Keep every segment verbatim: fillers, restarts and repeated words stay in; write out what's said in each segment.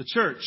The church.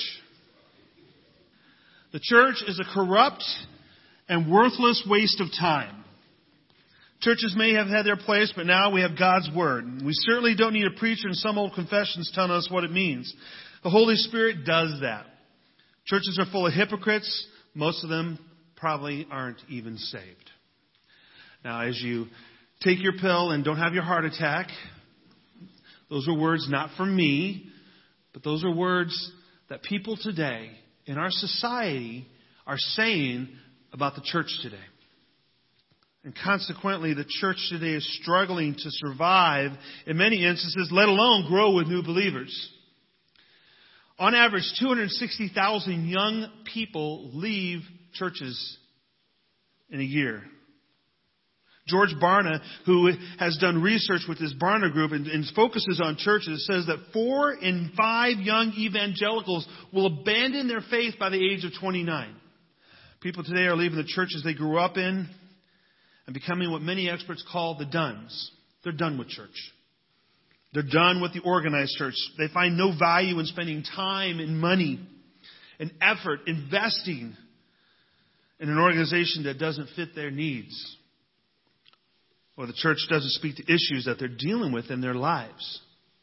The church is a corrupt and worthless waste of time. Churches may have had their place, but now we have God's Word. We certainly don't need a preacher and some old confessions telling us what it means. The Holy Spirit does that. Churches are full of hypocrites. Most of them probably aren't even saved. Now, as you take your pill and don't have your heart attack, those are words not from me, but those are words that people today in our society are saying about the church today. And consequently, the church today is struggling to survive in many instances, let alone grow with new believers. On average, two hundred sixty thousand young people leave churches in a year. George Barna, who has done research with this Barna group and, and focuses on churches, says that four in five young evangelicals will abandon their faith by the age of twenty-nine. People today are leaving the churches they grew up in and becoming what many experts call the dones. They're done with church. They're done with the organized church. They find no value in spending time and money and effort investing in an organization that doesn't fit their needs. Or the church doesn't speak to issues that they're dealing with in their lives.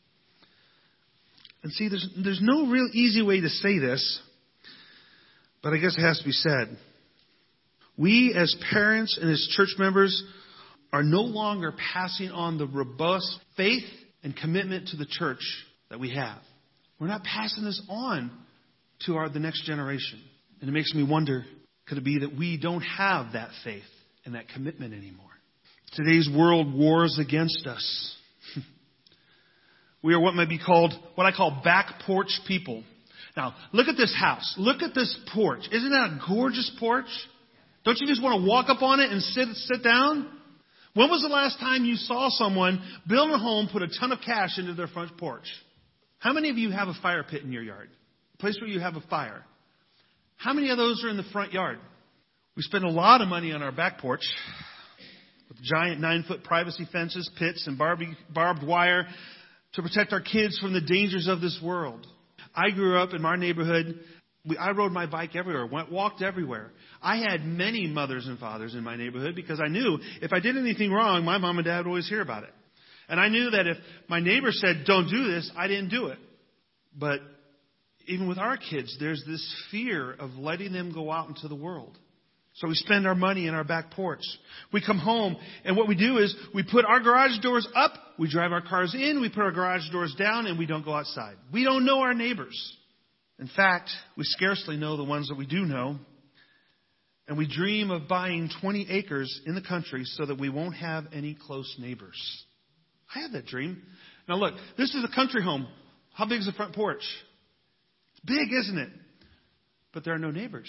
And see, there's, there's no real easy way to say this, but I guess it has to be said. We as parents and as church members are no longer passing on the robust faith and commitment to the church that we have. We're not passing this on to our the next generation. And it makes me wonder, could it be that we don't have that faith and that commitment anymore? Today's world wars against us. We are what might be called, what I call back porch people. Now, look at this house. Look at this porch. Isn't that a gorgeous porch? Don't you just want to walk up on it and sit sit down? When was the last time you saw someone build a home, put a ton of cash into their front porch? How many of you have a fire pit in your yard? A place where you have a fire. How many of those are in the front yard? We spend a lot of money on our back porch with giant nine-foot privacy fences, pits, and barbie, barbed wire to protect our kids from the dangers of this world. I grew up in our neighborhood. We, I rode my bike everywhere, went, walked everywhere. I had many mothers and fathers in my neighborhood because I knew if I did anything wrong, my mom and dad would always hear about it. And I knew that if my neighbor said, don't do this, I didn't do it. But even with our kids, there's this fear of letting them go out into the world. So we spend our money in our back porch. We come home, and what we do is we put our garage doors up, we drive our cars in, we put our garage doors down, and we don't go outside. We don't know our neighbors. In fact, we scarcely know the ones that we do know. And we dream of buying twenty acres in the country so that we won't have any close neighbors. I have that dream. Now look, this is a country home. How big is the front porch? It's big, isn't it? But there are no neighbors.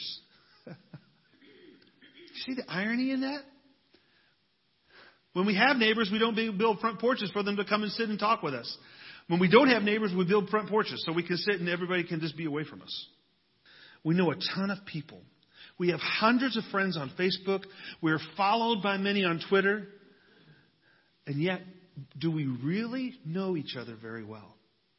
See the irony in that? When we have neighbors, we don't build front porches for them to come and sit and talk with us. When we don't have neighbors, we build front porches so we can sit and everybody can just be away from us. We know a ton of people. We have hundreds of friends on Facebook. We're followed by many on Twitter. And yet, do we really know each other very well?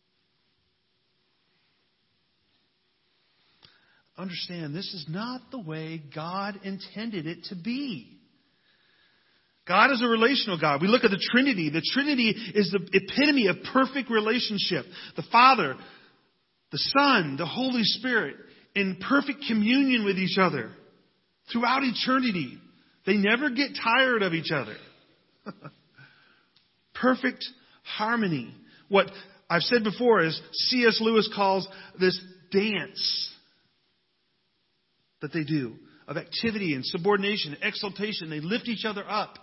Understand, this is not the way God intended it to be. God is a relational God. We look at the Trinity. The Trinity is the epitome of perfect relationship. The Father, the Son, the Holy Spirit in perfect communion with each other throughout eternity. They never get tired of each other. Perfect harmony. What I've said before is C S Lewis calls this dance that they do of activity and subordination, exaltation. They lift each other up.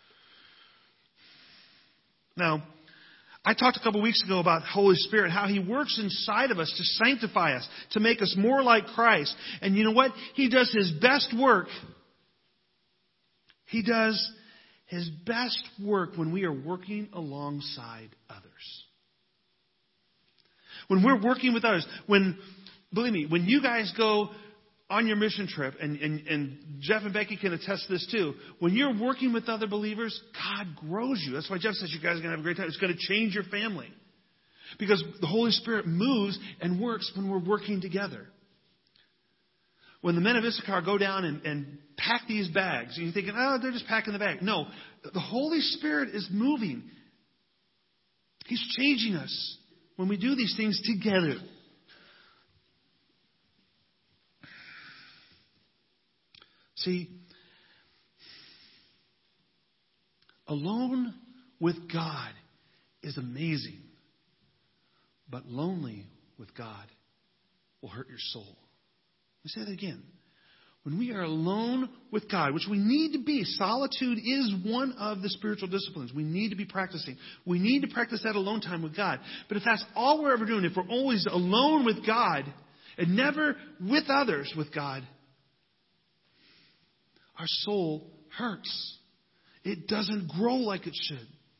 Now, I talked a couple weeks ago about Holy Spirit, how He works inside of us to sanctify us, to make us more like Christ. And you know what? He does His best work. He does His best work when we are working alongside others. When we're working with others, when, believe me, when you guys go on your mission trip, and, and, and Jeff and Becky can attest to this too, when you're working with other believers, God grows you. That's why Jeff says you guys are going to have a great time. It's going to change your family. Because the Holy Spirit moves and works when we're working together. When the men of Issachar go down and, and pack these bags, and you're thinking, oh, they're just packing the bag. No, the Holy Spirit is moving. He's changing us when we do these things together. See, alone with God is amazing, but lonely with God will hurt your soul. Let me say that again. When we are alone with God, which we need to be, solitude is one of the spiritual disciplines we need to be practicing. We need to practice that alone time with God. But if that's all we're ever doing, if we're always alone with God and never with others with God, our soul hurts. It doesn't grow like it should.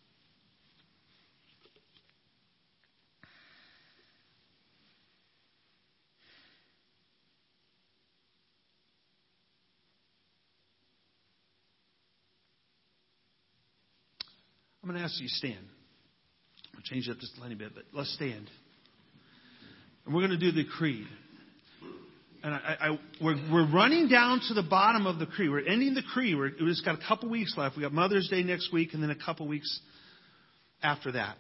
I'm going to ask you to stand. I'll change it up just a tiny bit, but let's stand. And we're going to do the creed. And I, I, we're, we're running down to the bottom of the creed. We're ending the creed. We're, we've just got a couple weeks left. We've got Mother's Day next week and then a couple weeks after that.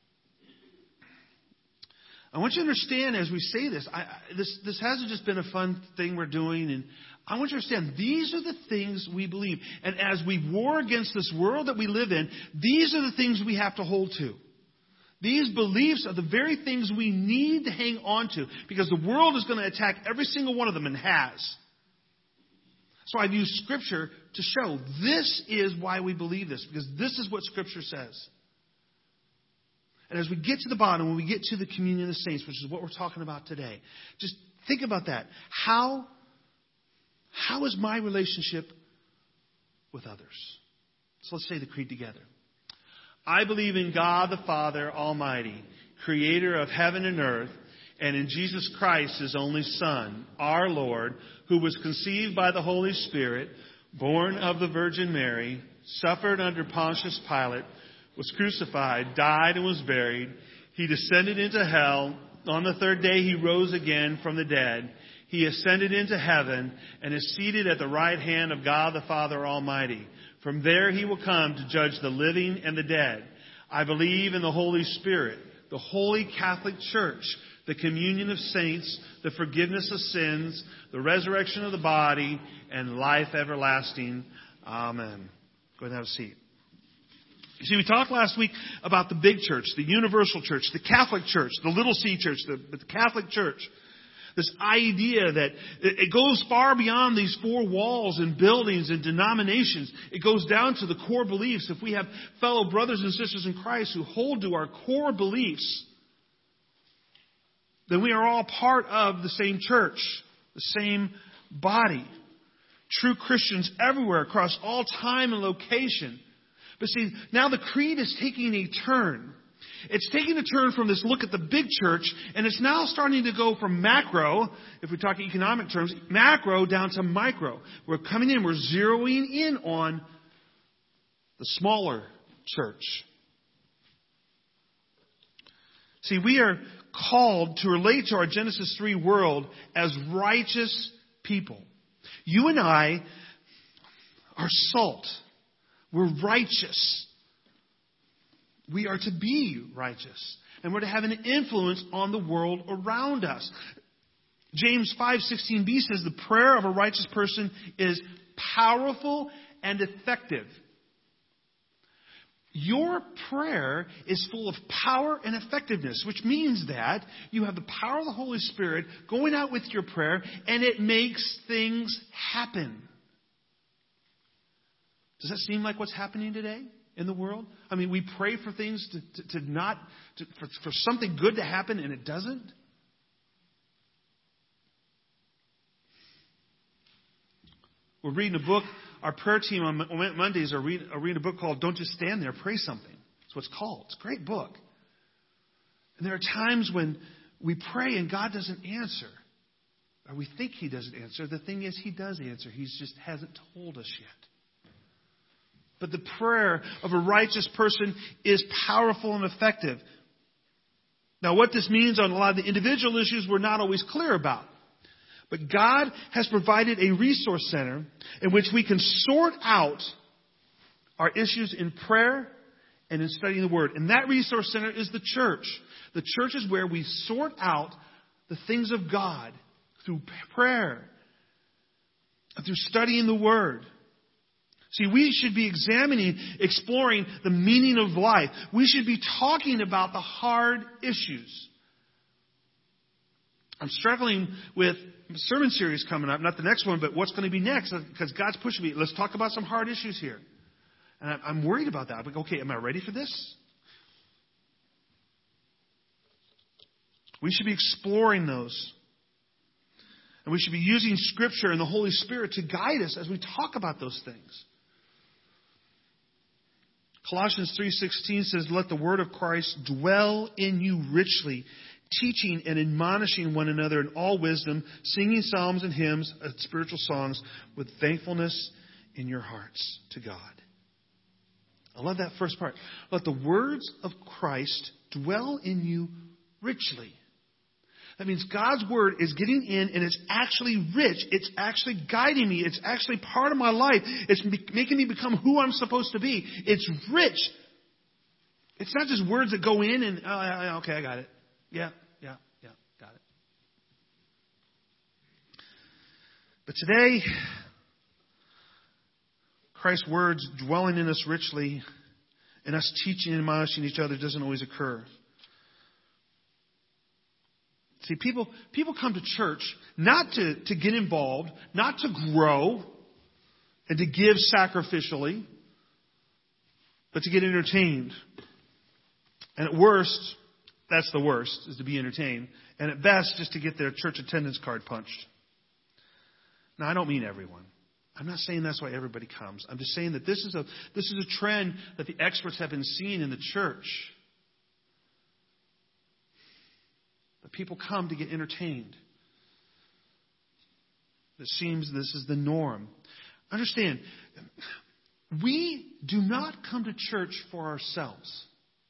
I want you to understand as we say this, I, this, this hasn't just been a fun thing we're doing. And I want you to understand these are the things we believe. And as we war against this world that we live in, these are the things we have to hold to. These beliefs are the very things we need to hang on to because the world is going to attack every single one of them and has. So I've used Scripture to show this is why we believe this, because this is what Scripture says. And as we get to the bottom, when we get to the communion of the saints, which is what we're talking about today, just think about that. How, how is my relationship with others? So let's say the creed together. I believe in God the Father Almighty, creator of heaven and earth, and in Jesus Christ, his only Son, our Lord, who was conceived by the Holy Spirit, born of the Virgin Mary, suffered under Pontius Pilate, was crucified, died, and was buried. He descended into hell. On the third day he rose again from the dead. He ascended into heaven and is seated at the right hand of God the Father Almighty. From there he will come to judge the living and the dead. I believe in the Holy Spirit, the Holy Catholic Church, the communion of saints, the forgiveness of sins, the resurrection of the body, and life everlasting. Amen. Go ahead and have a seat. You see, we talked last week about the big church, the universal church, the Catholic Church, the little C church, the, the Catholic Church. This idea that it goes far beyond these four walls and buildings and denominations. It goes down to the core beliefs. If we have fellow brothers and sisters in Christ who hold to our core beliefs, then we are all part of the same church, the same body. True Christians everywhere across all time and location. But see, now the creed is taking a turn. It's taking a turn from this look at the big church, and it's now starting to go from macro, if we talk economic terms, macro down to micro. We're coming in, we're zeroing in on the smaller church. See, we are called to relate to our Genesis three world as righteous people. You and I are salt. We're righteous. We are to be righteous. And we're to have an influence on the world around us. James five sixteen b says the prayer of a righteous person is powerful and effective. Your prayer is full of power and effectiveness, which means that you have the power of the Holy Spirit going out with your prayer, and it makes things happen. Does that seem like what's happening today in the world? I mean, we pray for things to, to, to not, to, for, for something good to happen, and it doesn't. We're reading a book. Our prayer team on Mondays are reading, are reading a book called Don't Just Stand There, Pray Something. That's what it's called. It's a great book. And there are times when we pray and God doesn't answer. Or we think He doesn't answer. The thing is, He does answer. He just hasn't told us yet. But the prayer of a righteous person is powerful and effective. Now, what this means on a lot of the individual issues, we're not always clear about. But God has provided a resource center in which we can sort out our issues in prayer and in studying the Word. And that resource center is the church. The church is where we sort out the things of God through prayer, through studying the Word. See, we should be examining, exploring the meaning of life. We should be talking about the hard issues. I'm struggling with a sermon series coming up, not the next one, but what's going to be next, because God's pushing me. Let's talk about some hard issues here. And I'm worried about that. I'm like, okay, am I ready for this? We should be exploring those. And we should be using Scripture and the Holy Spirit to guide us as we talk about those things. Colossians three sixteen says, "Let the word of Christ dwell in you richly, teaching and admonishing one another in all wisdom, singing psalms and hymns and spiritual songs with thankfulness in your hearts to God." I love that first part. Let the words of Christ dwell in you richly. That means God's Word is getting in and it's actually rich. It's actually guiding me. It's actually part of my life. It's making me become who I'm supposed to be. It's rich. It's not just words that go in and, oh, yeah, okay, I got it. Yeah, yeah, yeah, got it. But today, Christ's words dwelling in us richly and us teaching and admonishing each other doesn't always occur. See, people people come to church not to, to get involved, not to grow, and to give sacrificially, but to get entertained. And at worst, that's the worst, is to be entertained. And at best, just to get their church attendance card punched. Now, I don't mean everyone. I'm not saying that's why everybody comes. I'm just saying that this is a this is a trend that the experts have been seeing in the church. That people come to get entertained. It seems this is the norm. Understand, we do not come to church for ourselves.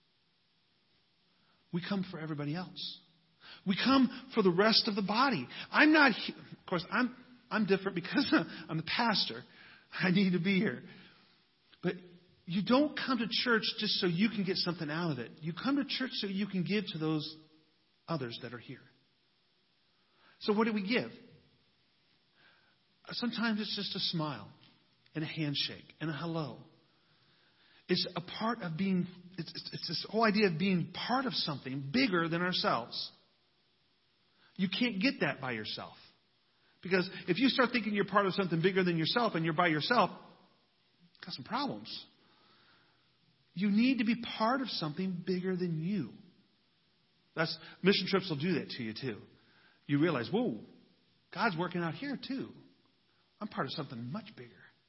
We come for everybody else. We come for the rest of the body. I'm not, of course, I'm I'm different because I'm the pastor. I need to be here. But you don't come to church just so you can get something out of it. You come to church so you can give to those others that are here. So what do we give? Sometimes it's just a smile and a handshake and a hello. It's a part of being, it's, it's this whole idea of being part of something bigger than ourselves. You can't get that by yourself. Because if you start thinking you're part of something bigger than yourself and you're by yourself, you've got some problems. You need to be part of something bigger than you. That's mission trips will do that to you too. You realize, whoa, God's working out here too. I'm part of something much bigger.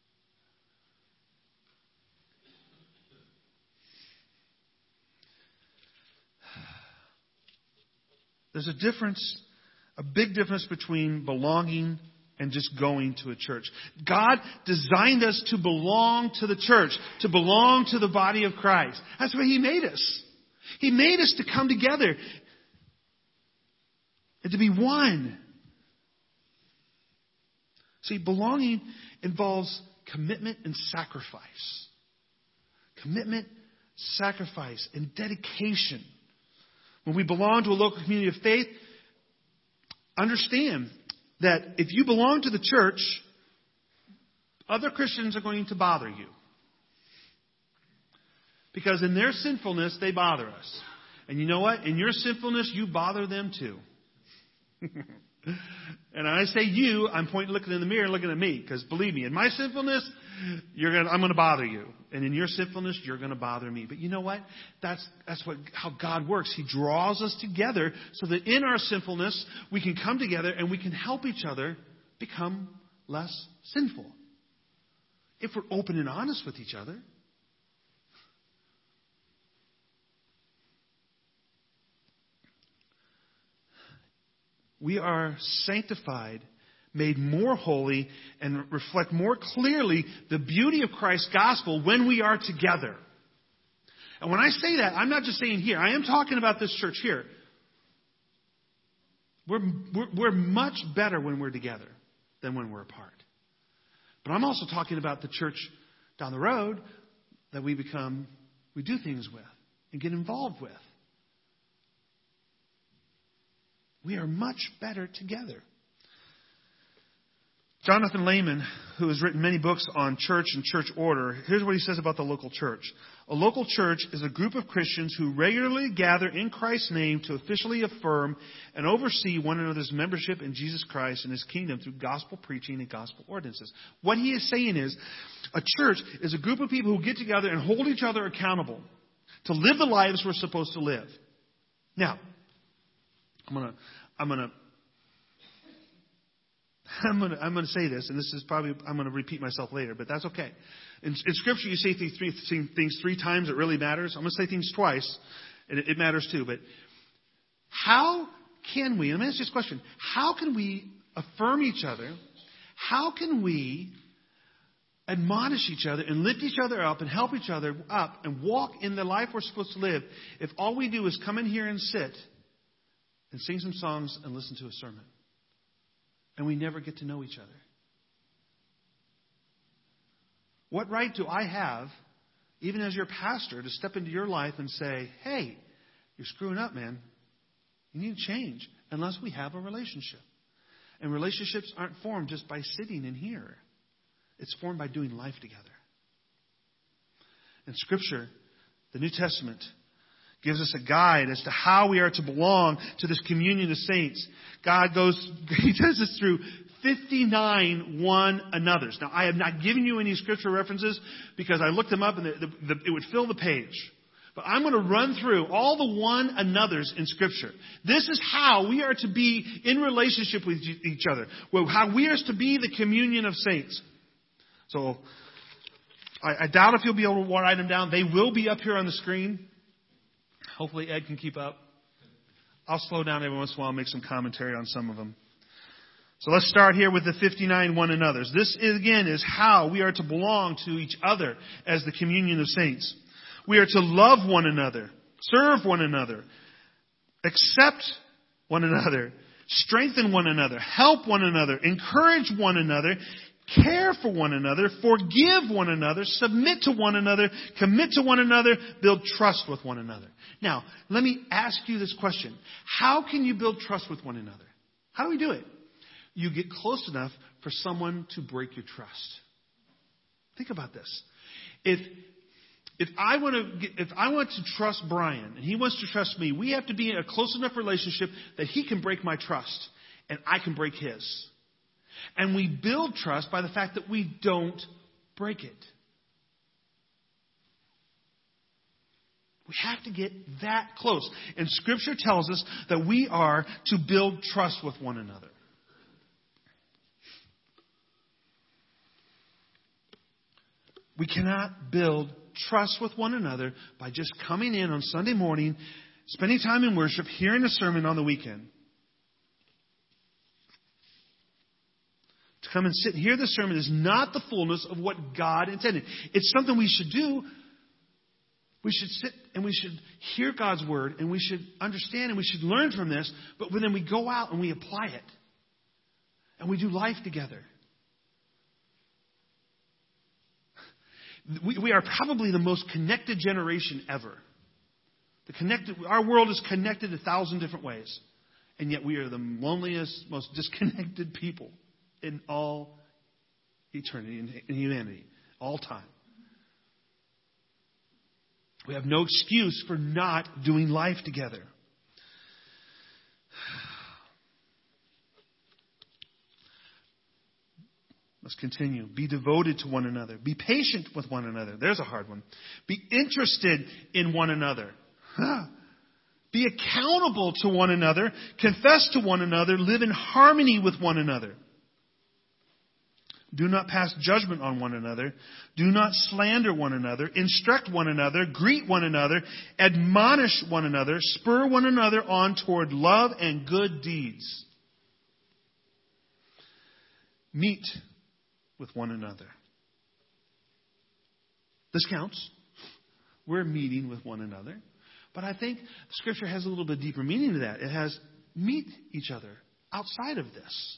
There's a difference, a big difference between belonging and just going to a church. God designed us to belong to the church, to belong to the body of Christ. That's why He made us. He made us to come together and to be one. See, belonging involves commitment and sacrifice. Commitment, sacrifice, and dedication. When we belong to a local community of faith, understand that if you belong to the church, other Christians are going to bother you. Because in their sinfulness, they bother us. And you know what? In your sinfulness, you bother them too. And when I say you, I'm pointing, looking in the mirror and looking at me. Because believe me, in my sinfulness, you're gonna, I'm going to bother you. And in your sinfulness, you're going to bother me. But you know what? That's, that's what, how God works. He draws us together so that in our sinfulness, we can come together and we can help each other become less sinful. If we're open and honest with each other. We are sanctified, made more holy, and reflect more clearly the beauty of Christ's gospel when we are together. And when I say that, I'm not just saying here. I am talking about this church here. We're, we're, we're much better when we're together than when we're apart. But I'm also talking about the church down the road that we become, we do things with and get involved with. We are much better together. Jonathan Lehman, who has written many books on church and church order, here's what he says about the local church. A local church is a group of Christians who regularly gather in Christ's name to officially affirm and oversee one another's membership in Jesus Christ and His kingdom through gospel preaching and gospel ordinances. What he is saying is, a church is a group of people who get together and hold each other accountable to live the lives we're supposed to live. Now, I'm gonna, I'm gonna, I'm gonna, I'm gonna say this, and this is probably, I'm gonna repeat myself later, but that's okay. In, in Scripture, you say things three, things three times. It really matters. I'm gonna say things twice, and it, it matters too. But how can we? Let me ask you this question: how can we affirm each other? How can we admonish each other and lift each other up and help each other up and walk in the life we're supposed to live if all we do is come in here and sit and sing some songs and listen to a sermon, and we never get to know each other? What right do I have, even as your pastor, to step into your life and say, hey, you're screwing up, man. You need to change, unless we have a relationship. And relationships aren't formed just by sitting in here. It's formed by doing life together. In Scripture, the New Testament gives us a guide as to how we are to belong to this communion of saints. God goes, He does this through fifty-nine one another's. Now, I have not given you any scripture references because I looked them up and the, the, the, it would fill the page. But I'm going to run through all the one another's in Scripture. This is how we are to be in relationship with each other. Well, how we are to be the communion of saints. So, I, I doubt if you'll be able to write them down. They will be up here on the screen. Hopefully Ed can keep up. I'll slow down every once in a while and make some commentary on some of them. So let's start here with the fifty-nine one another's. This, is, again, is how we are to belong to each other as the communion of saints. We are to love one another, serve one another, accept one another, strengthen one another, help one another, encourage one another, care for one another, forgive one another, submit to one another, commit to one another, build trust with one another. Now, let me ask you this question. How can you build trust with one another? How do we do it? You get close enough for someone to break your trust. Think about this. If if I want to get, if I want to trust Brian and he wants to trust me, we have to be in a close enough relationship that he can break my trust and I can break his. And we build trust by the fact that we don't break it. We have to get that close. And Scripture tells us that we are to build trust with one another. We cannot build trust with one another by just coming in on Sunday morning, spending time in worship, hearing a sermon on the weekend. To come and sit and hear the sermon is not the fullness of what God intended. It's something we should do. We should sit and we should hear God's word and we should understand and we should learn from this. But then we go out and we apply it. And we do life together. We, we are probably the most connected generation ever. The connected, our world is connected a thousand different ways. And yet we are the loneliest, most disconnected people in all eternity, in, in humanity, all time. We have no excuse for not doing life together. Let's continue. Be devoted to one another. Be patient with one another. There's a hard one. Be interested in one another. Huh. Be accountable to one another. Confess to one another. Live in harmony with one another. Do not pass judgment on one another. Do not slander one another. Instruct one another. Greet one another. Admonish one another. Spur one another on toward love and good deeds. Meet with one another. This counts. We're meeting with one another. But I think Scripture has a little bit deeper meaning to that. It has meet each other outside of this.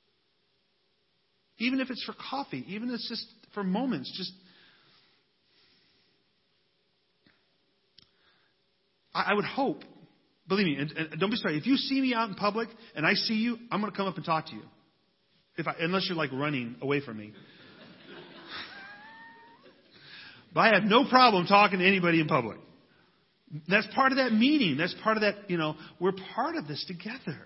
Even if it's for coffee, even if it's just for moments, just I, I would hope, believe me, and, and don't be sorry, if you see me out in public and I see you, I'm going to come up and talk to you. If I, unless you're like running away from me. But I have no problem talking to anybody in public. That's part of that meeting. That's part of that, you know, we're part of this together.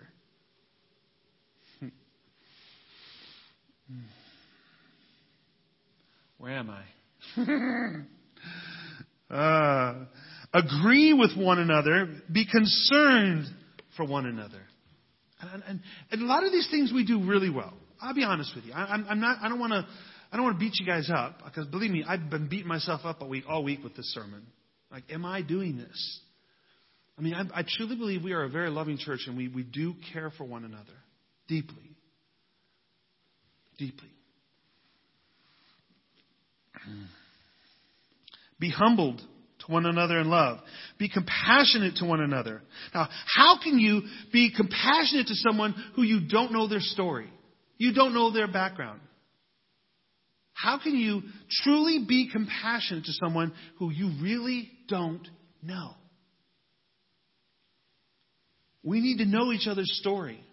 Where am I? uh, agree with one another. Be concerned for one another. And, and, and a lot of these things we do really well. I'll be honest with you. I, I'm, I'm not. I don't want to. I don't want to beat you guys up because believe me, I've been beating myself up all week, all week with this sermon. Like, am I doing this? I mean, I, I truly believe we are a very loving church and we, we do care for one another deeply. Deeply. Be humbled to one another in love. Be compassionate to one another. Now, how can you be compassionate to someone who you don't know their story? You don't know their background. How can you truly be compassionate to someone who you really don't know? We need to know each other's story.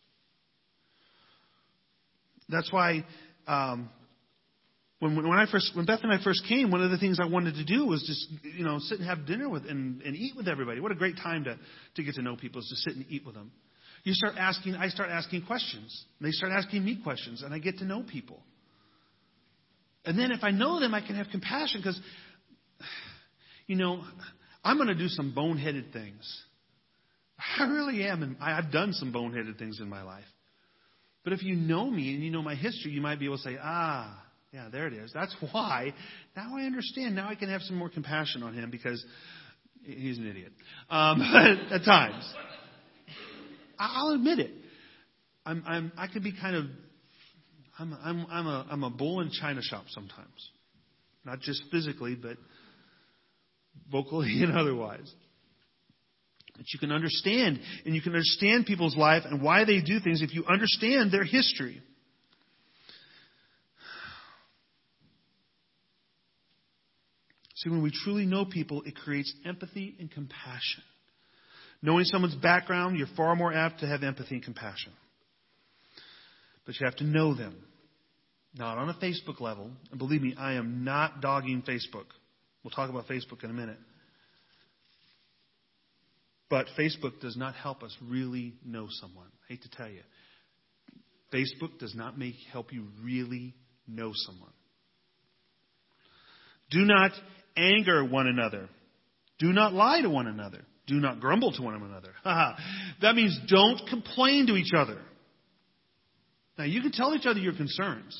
That's why um, when when I first when Beth and I first came, one of the things I wanted to do was just you know sit and have dinner with and, and eat with everybody. What a great time to to get to know people is to sit and eat with them. You start asking, I start asking questions. They start asking me questions, and I get to know people. And then if I know them, I can have compassion because, you know, I'm going to do some boneheaded things. I really am. And I've done some boneheaded things in my life. But if you know me and you know my history, you might be able to say, ah, yeah, there it is. That's why. Now I understand. Now I can have some more compassion on him because he's an idiot. Um, at times. I'll admit it. I'm, I'm, I could be kind of, I'm, I'm, I'm a, I'm a bull in china shop sometimes. Not just physically, but vocally and otherwise. But you can understand, and you can understand people's life and why they do things if you understand their history. See, when we truly know people, it creates empathy and compassion. Knowing someone's background, you're far more apt to have empathy and compassion. But you have to know them. Not on a Facebook level. And believe me, I am not dogging Facebook. We'll talk about Facebook in a minute. But Facebook does not help us really know someone. I hate to tell you. Facebook does not make help you really know someone. Do not anger one another. Do not lie to one another. Do not grumble to one another. That means don't complain to each other. Now, you can tell each other your concerns.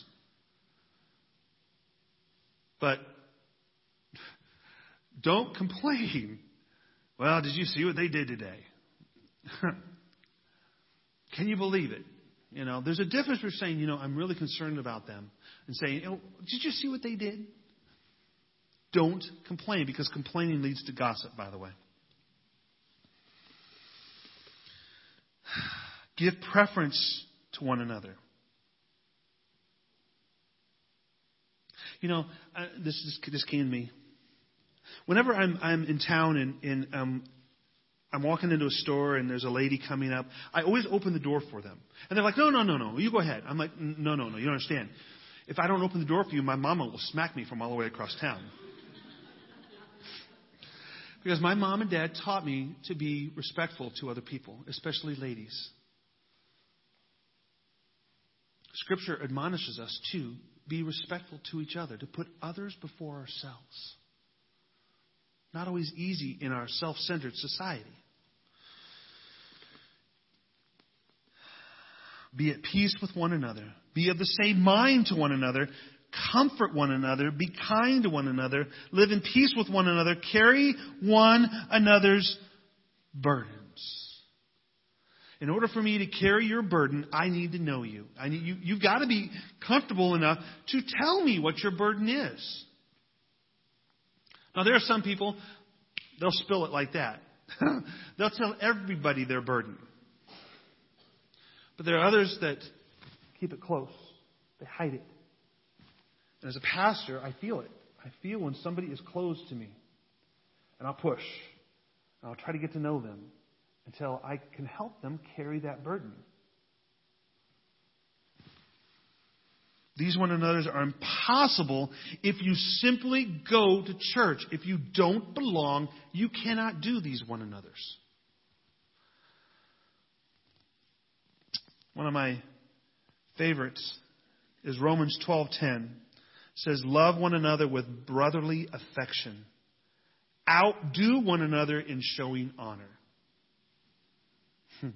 But don't complain. Well, did you see what they did today? Can you believe it? You know, there's a difference between saying, you know, I'm really concerned about them and saying, oh, did you see what they did? Don't complain because complaining leads to gossip, by the way. Give preference to one another. You know, uh, this is, this came to me. Whenever I'm I'm in town and, and um, I'm walking into a store and there's a lady coming up, I always open the door for them. And they're like, no, no, no, no, you go ahead. I'm like, no, no, no, you don't understand. If I don't open the door for you, my mama will smack me from all the way across town. Because my mom and dad taught me to be respectful to other people, especially ladies. Scripture admonishes us to be respectful to each other, to put others before ourselves. Not always easy in our self-centered society. Be at peace with one another. Be of the same mind to one another. Comfort one another. Be kind to one another. Live in peace with one another. Carry one another's burdens. In order for me to carry your burden, I need to know you. I need you. You've got to be comfortable enough to tell me what your burden is. Now, there are some people, they'll spill it like that. They'll tell everybody their burden. But there are others that keep it close. They hide it. And as a pastor, I feel it. I feel when somebody is close to me. And I'll push. And I'll try to get to know them until I can help them carry that burden. These one another's are impossible if you simply go to church. If you don't belong, you cannot do these one another's. One of my favorites is Romans twelve ten. It says, love one another with brotherly affection. Outdo one another in showing honor. Hmm.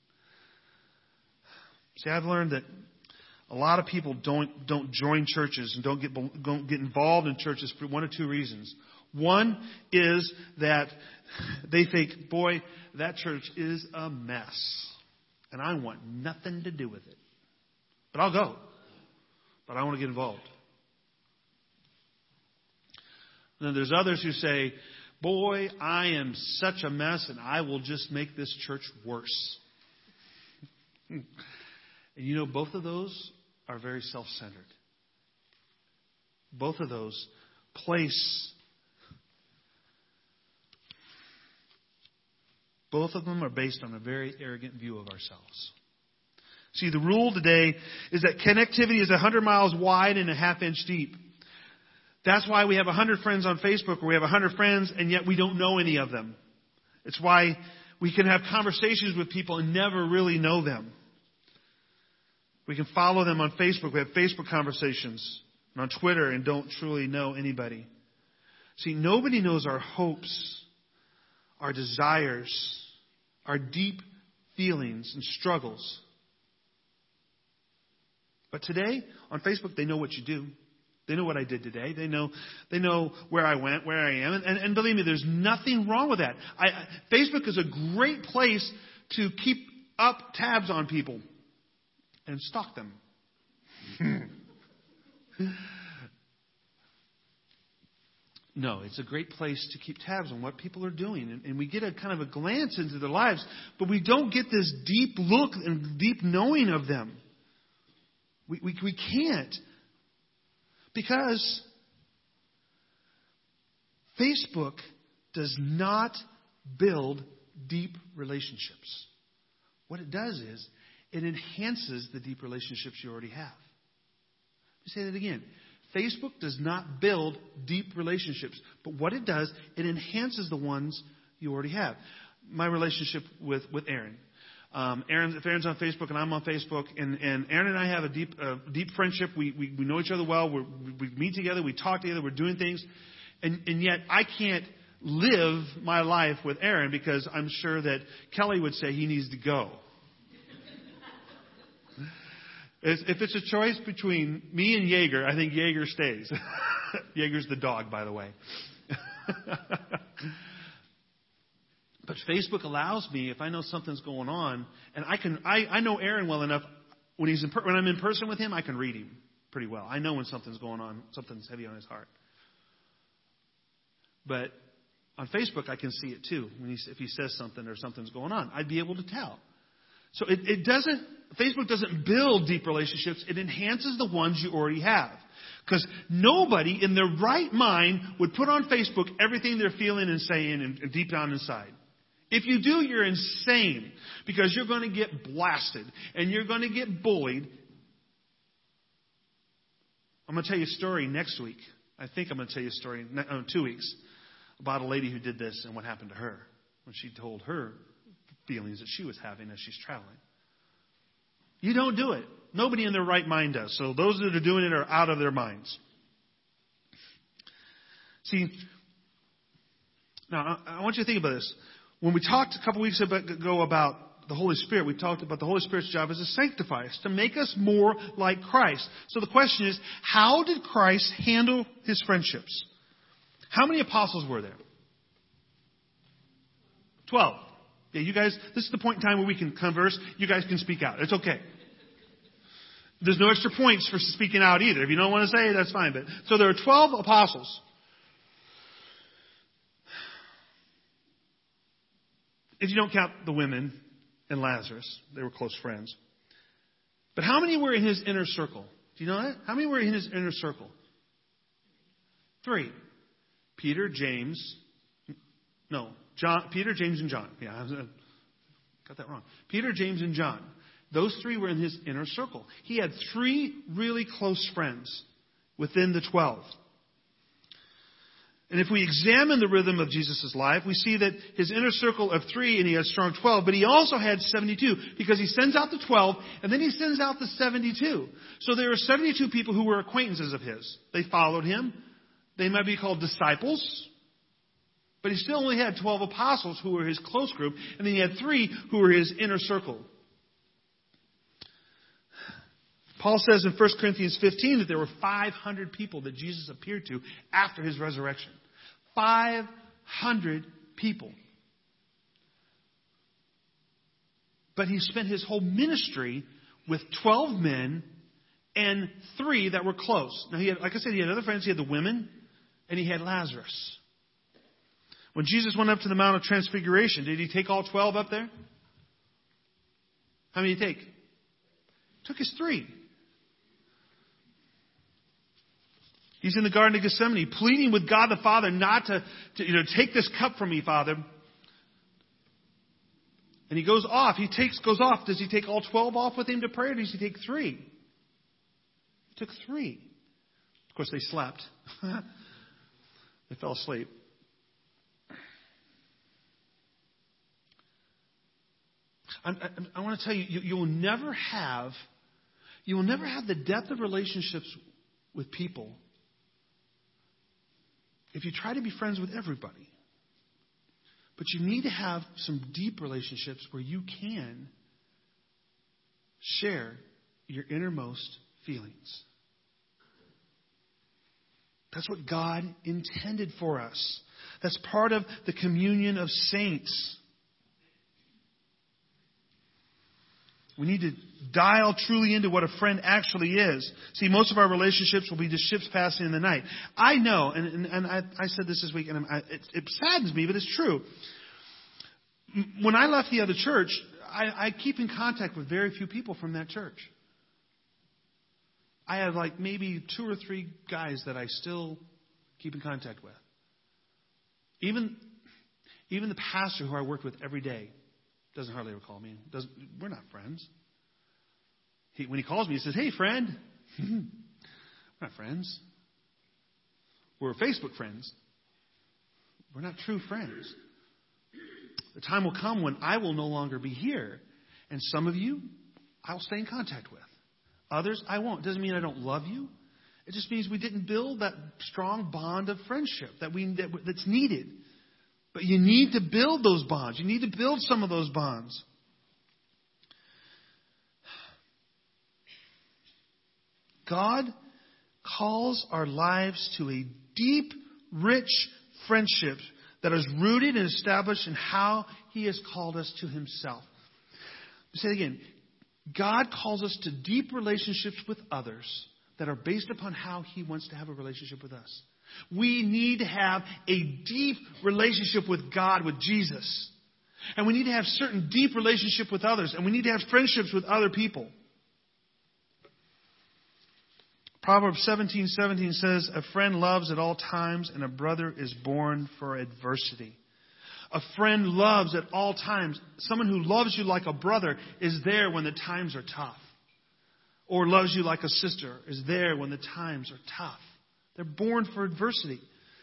See, I've learned that a lot of people don't don't join churches and don't get don't get involved in churches for one or two reasons. One is that they think, boy, that church is a mess, and I want nothing to do with it. But I'll go. But I want to get involved. And then there's others who say, boy, I am such a mess, and I will just make this church worse. And you know, both of those are very self-centered. Both of those place, both of them are based on a very arrogant view of ourselves. See, the rule today is that connectivity is one hundred miles wide and a half inch deep. That's why we have one hundred friends on Facebook, or we have one hundred friends, and yet we don't know any of them. It's why we can have conversations with people and never really know them. We can follow them on Facebook. We have Facebook conversations, and on Twitter, and don't truly know anybody. See, nobody knows our hopes, our desires, our deep feelings and struggles. But today, on Facebook, they know what you do. They know what I did today. They know they know where I went, where I am. And, and, and believe me, there's nothing wrong with that. I, I, Facebook is a great place to keep up tabs on people and stalk them. No, it's a great place to keep tabs on what people are doing. And, and we get a kind of a glance into their lives, but we don't get this deep look and deep knowing of them. We, we, we can't. Because Facebook does not build deep relationships. What it does is it enhances the deep relationships you already have. Let me say that again. Facebook does not build deep relationships. But what it does, it enhances the ones you already have. My relationship with, with Aaron. Um, Aaron, if Aaron's on Facebook and I'm on Facebook, and, and Aaron and I have a deep, uh, deep friendship. We, we, we know each other well. We're, we meet together. We talk together. We're doing things. And, and yet I can't live my life with Aaron because I'm sure that Kelly would say he needs to go. If it's a choice between me and Jaeger, I think Jaeger stays. Jaeger's the dog, by the way. But Facebook allows me, if I know something's going on, and I can, I, I know Aaron well enough. When he's in, when I'm in person with him, I can read him pretty well. I know when something's going on, something's heavy on his heart. But on Facebook, I can see it too. When he, if he says something or something's going on, I'd be able to tell. So it, it doesn't. Facebook doesn't build deep relationships. It enhances the ones you already have. Because nobody in their right mind would put on Facebook everything they're feeling and saying and, and deep down inside. If you do, you're insane, because you're going to get blasted and you're going to get bullied. I'm going to tell you a story next week. I think I'm going to tell you a story in uh, two weeks about a lady who did this and what happened to her when she told her feelings that she was having as she's traveling. You don't do it. Nobody in their right mind does. So those that are doing it are out of their minds. See, now I want you to think about this. When we talked a couple weeks ago about the Holy Spirit, we talked about the Holy Spirit's job as to sanctify us, to make us more like Christ. So the question is, how did Christ handle his friendships? How many apostles were there? Twelve. Yeah, you guys, this is the point in time where we can converse. You guys can speak out. It's okay. There's no extra points for speaking out either. If you don't want to say it, that's fine. But so there are twelve apostles. If you don't count the women and Lazarus, they were close friends. But how many were in his inner circle? Do you know that? How many were in his inner circle? Three. Peter, James. No, John. Peter, James, and John. Yeah, I got that wrong. Peter, James, and John. Those three were in his inner circle. He had three really close friends within the twelve. And if we examine the rhythm of Jesus' life, we see that his inner circle of three, and he had strong twelve, but he also had seventy-two, because he sends out the twelve, and then he sends out the seventy-two. So there are seventy-two people who were acquaintances of his. They followed him. They might be called disciples. But he still only had twelve apostles who were his close group, and then he had three who were his inner circle. Paul says in First Corinthians fifteen that there were five hundred people that Jesus appeared to after his resurrection. five hundred people. But he spent his whole ministry with twelve men and three that were close. Now, he had, like I said, he had other friends. He had the women, and he had Lazarus. When Jesus went up to the Mount of Transfiguration, did he take all twelve up there? How many did he take? Took his three. He's in the Garden of Gethsemane, pleading with God the Father not to, to you know, take this cup from me, Father. And he goes off. He takes goes off. Does he take all twelve off with him to pray, or does he take three? He took three. Of course, they slept. They fell asleep. I, I, I want to tell you, you, you will never have, you will never have the depth of relationships with people if you try to be friends with everybody. But you need to have some deep relationships where you can share your innermost feelings. That's what God intended for us. That's part of the communion of saints. We need to dial truly into what a friend actually is. See, most of our relationships will be just ships passing in the night. I know, and, and, and I, I said this this week, and I, it, it saddens me, but it's true. When I left the other church, I, I keep in contact with very few people from that church. I have like maybe two or three guys that I still keep in contact with. Even, even the pastor who I worked with every day doesn't hardly ever call me. Doesn't, we're not friends. He, when he calls me, he says, "Hey, friend." We're not friends. We're Facebook friends. We're not true friends. The time will come when I will no longer be here. And some of you, I'll stay in contact with. Others, I won't. It doesn't mean I don't love you. It just means we didn't build that strong bond of friendship that we that, that's needed. But you need to build those bonds. You need to build some of those bonds. God calls our lives to a deep, rich friendship that is rooted and established in how He has called us to Himself. I'll say it again. God calls us to deep relationships with others that are based upon how He wants to have a relationship with us. We need to have a deep relationship with God, with Jesus. And we need to have certain deep relationship with others. And we need to have friendships with other people. Proverbs seventeen seventeen says, "A friend loves at all times, and a brother is born for adversity." A friend loves at all times. Someone who loves you like a brother is there when the times are tough. Or loves you like a sister is there when the times are tough. They're born for adversity.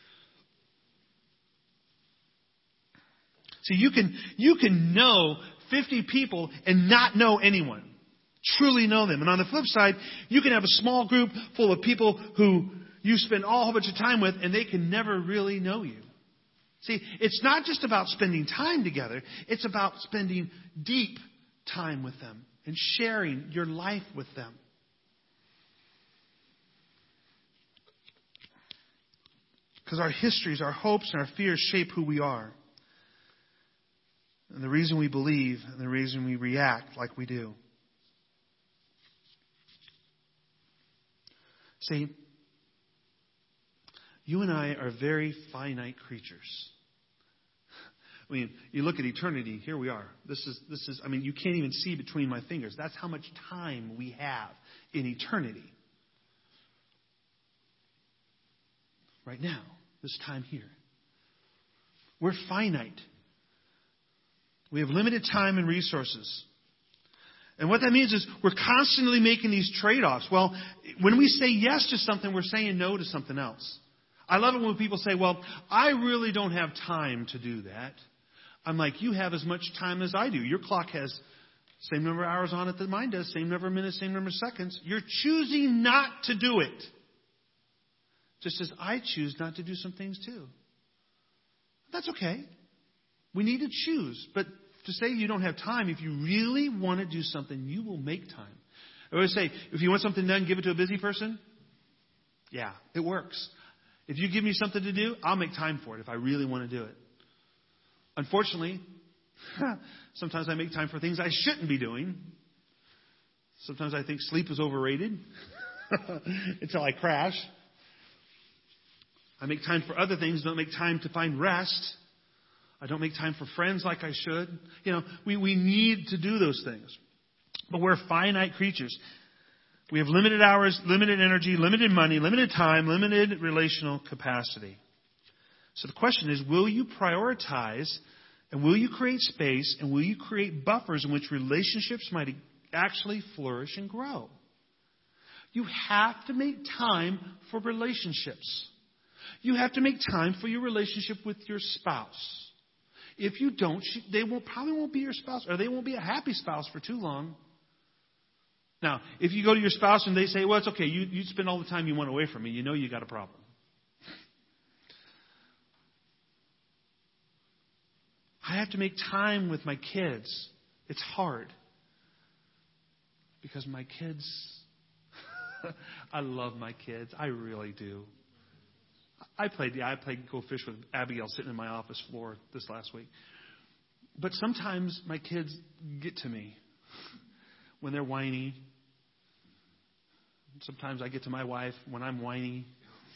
See, you can, you can know fifty people and not know anyone. Truly know them. And on the flip side, you can have a small group full of people who you spend all a whole bunch of time with and they can never really know you. See, it's not just about spending time together. It's about spending deep time with them and sharing your life with them. Because our histories, our hopes, and our fears shape who we are. And the reason we believe and the reason we react like we do. See, you and I are very finite creatures. I mean, you look at eternity, here we are. This is, this is, I mean, you can't even see between my fingers. That's how much time we have in eternity. Right now, this time here. We're finite. We have limited time and resources. And what that means is we're constantly making these trade-offs. Well, when we say yes to something, we're saying no to something else. I love it when people say, well, I really don't have time to do that. I'm like, you have as much time as I do. Your clock has same number of hours on it that mine does, same number of minutes, same number of seconds. You're choosing not to do it. Just as I choose not to do some things too. That's okay. We need to choose. But to say you don't have time, if you really want to do something, you will make time. I always say, if you want something done, give it to a busy person. Yeah, it works. If you give me something to do, I'll make time for it if I really want to do it. Unfortunately, sometimes I make time for things I shouldn't be doing. Sometimes I think sleep is overrated until I crash. I make time for other things, don't make time to find rest. I don't make time for friends like I should. You know, we, we need to do those things. But we're finite creatures. We have limited hours, limited energy, limited money, limited time, limited relational capacity. So the question is, will you prioritize and will you create space and will you create buffers in which relationships might actually flourish and grow? You have to make time for relationships. You have to make time for your relationship with your spouse. If you don't, they will probably won't be your spouse, or they won't be a happy spouse for too long. Now, if you go to your spouse and they say, well, it's okay, you, you spend all the time you want away from me, you know you got a problem. I have to make time with my kids. It's hard. Because my kids, I love my kids. I really do. I played, yeah, I played Go Fish with Abigail sitting in my office floor this last week. But sometimes my kids get to me when they're whiny. Sometimes I get to my wife when I'm whiny.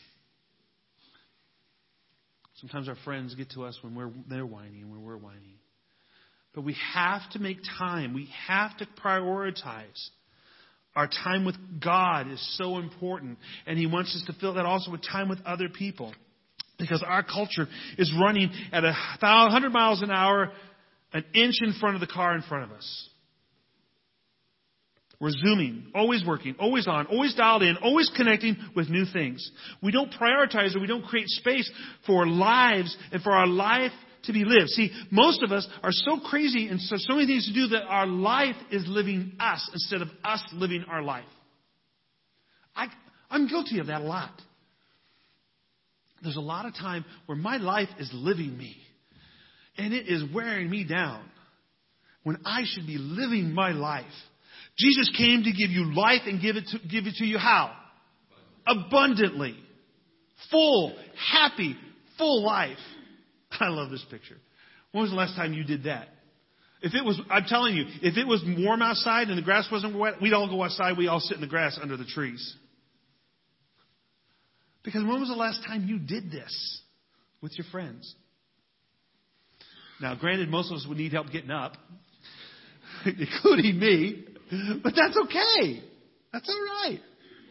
Sometimes our friends get to us when we're they're whiny and when we're whiny. But we have to make time. We have to prioritize. Our time with God is so important. And He wants us to fill that also with time with other people. Because our culture is running at a hundred miles an hour, an inch in front of the car in front of us. We're zooming, always working, always on, always dialed in, always connecting with new things. We don't prioritize or we don't create space for lives and for our life to be lived. See, most of us are so crazy and so, so many things to do that our life is living us instead of us living our life. I, I'm guilty of that a lot. There's a lot of time where my life is living me. And it is wearing me down when I should be living my life. Jesus came to give you life and give it to, give it to you how? Abundantly. Full, happy, full life. I love this picture. When was the last time you did that? If it was, I'm telling you, if it was warm outside and the grass wasn't wet, we'd all go outside, we'd all sit in the grass under the trees. Because when was the last time you did this with your friends? Now, granted, most of us would need help getting up, including me, but that's okay. That's all right.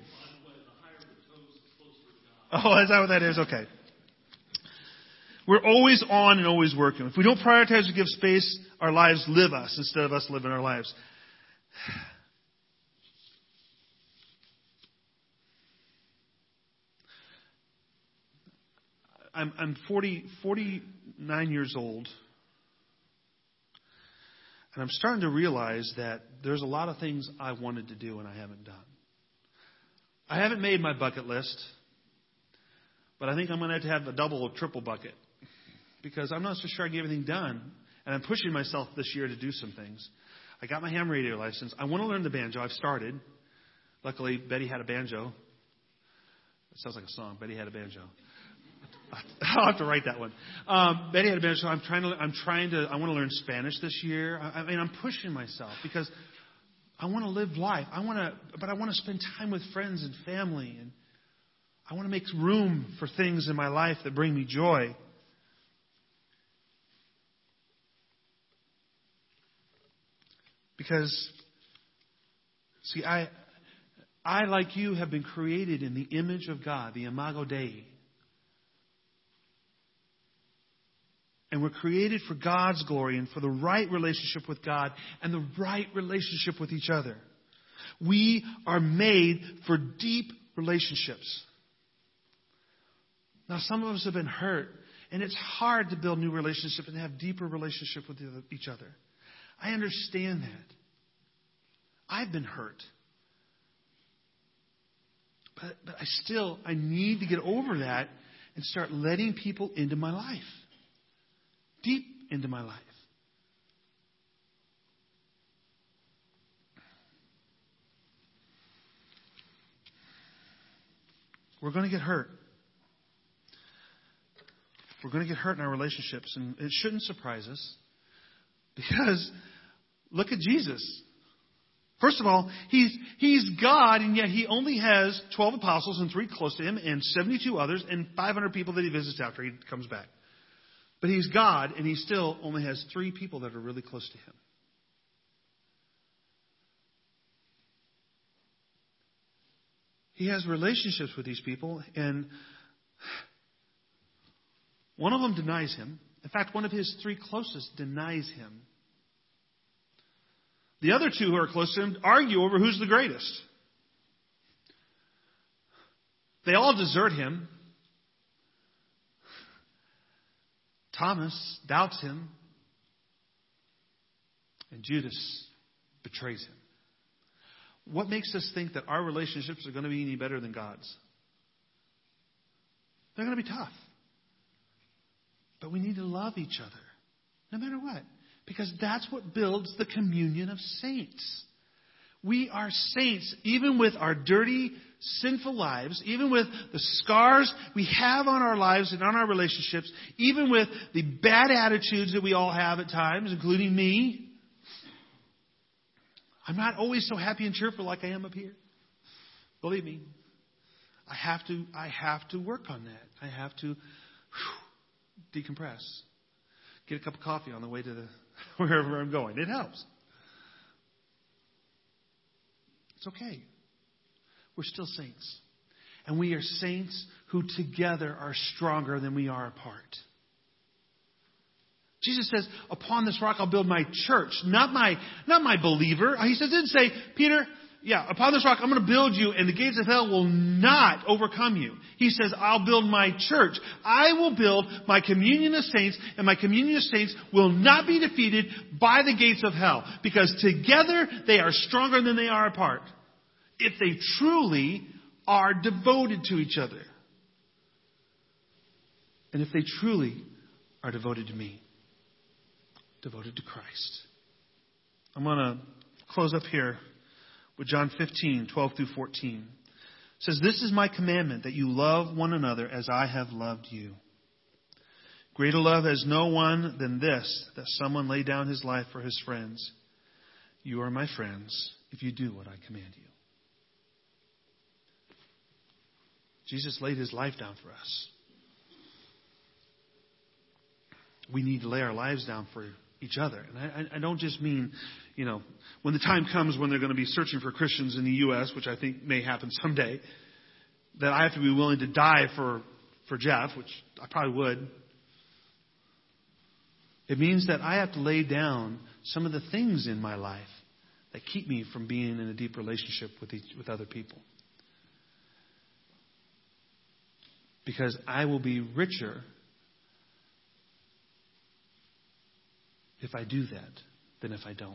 Oh, is that what that is? Okay. We're always on and always working. If we don't prioritize to give space, our lives live us instead of us living our lives. I'm, I'm forty, forty-nine years old. And I'm starting to realize that there's a lot of things I wanted to do and I haven't done. I haven't made my bucket list. But I think I'm going to have to have a double or triple bucket. Because I'm not so sure I get everything done. And I'm pushing myself this year to do some things. I got my ham radio license. I want to learn the banjo. I've started. Luckily, Betty had a banjo. It sounds like a song. Betty had a banjo. I'll have to write that one. Um, Betty had a banjo. So I'm trying to. I'm trying to. I want to learn Spanish this year. I, I mean, I'm pushing myself because I want to live life. I want to, but I want to spend time with friends and family, and I want to make room for things in my life that bring me joy. Because, see, I, I, like you, have been created in the image of God, the Imago Dei. And we're created for God's glory and for the right relationship with God and the right relationship with each other. We are made for deep relationships. Now, some of us have been hurt, and it's hard to build new relationships and have deeper relationships with each other. I understand that. I've been hurt. But, but I still, I need to get over that and start letting people into my life. Deep into my life. We're going to get hurt. We're going to get hurt in our relationships. And it shouldn't surprise us. Because look at Jesus. First of all, he's, he's God, and yet he only has twelve apostles and three close to him, and seventy-two others, and five hundred people that he visits after he comes back. But he's God, and he still only has three people that are really close to him. He has relationships with these people, and one of them denies him. In fact, one of his three closest denies him. The other two who are close to him argue over who's the greatest. They all desert him. Thomas doubts him. And Judas betrays him. What makes us think that our relationships are going to be any better than God's? They're going to be tough. But we need to love each other, no matter what. Because that's what builds the communion of saints. We are saints, even with our dirty, sinful lives, even with the scars we have on our lives and on our relationships, even with the bad attitudes that we all have at times, including me. I'm not always so happy and cheerful like I am up here. Believe me. I have to, I have to work on that. I have to whew, decompress. Get a cup of coffee on the way to the wherever I'm going. It helps. It's okay. We're still saints. And we are saints who together are stronger than we are apart. Jesus says, upon this rock I'll build my church, not my not my believer. He says, didn't say, Peter, yeah, upon this rock I'm going to build you and the gates of hell will not overcome you. He says, I'll build my church. I will build my communion of saints, and my communion of saints will not be defeated by the gates of hell. Because together they are stronger than they are apart. If they truly are devoted to each other. And if they truly are devoted to me. Devoted to Christ. I'm going to close up here with John fifteen, twelve through fourteen. It says, this is my commandment, that you love one another as I have loved you. Greater love has no one than this, that someone lay down his life for his friends. You are my friends if you do what I command you. Jesus laid his life down for us. We need to lay our lives down for each other. And I, I don't just mean, you know, when the time comes when they're going to be searching for Christians in the U S, which I think may happen someday, that I have to be willing to die for, for Jeff, which I probably would. It means that I have to lay down some of the things in my life that keep me from being in a deep relationship with each, with other people. Because I will be richer if I do that than if I don't.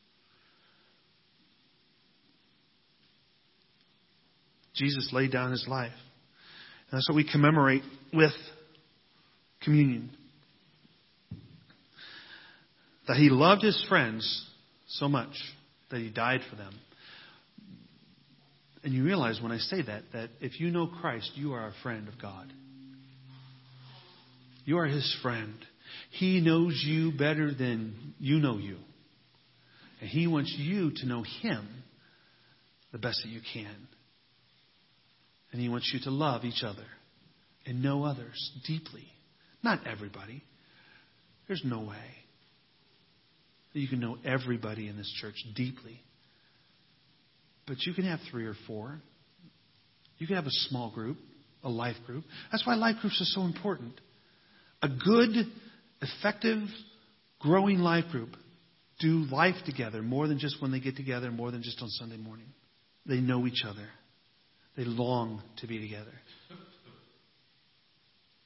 Jesus laid down his life. And that's what we commemorate with communion. That he loved his friends so much that he died for them. And you realize when I say that, that if you know Christ, you are a friend of God. You are his friend. He knows you better than you know you. And he wants you to know him the best that you can. And he wants you to love each other and know others deeply. Not everybody. There's no way. that you can know everybody in this church deeply. But you can have three or four. You can have a small group, a life group. That's why life groups are so important. A good, effective, growing life group do life together more than just when they get together, more than just on Sunday morning. They know each other. They long to be together.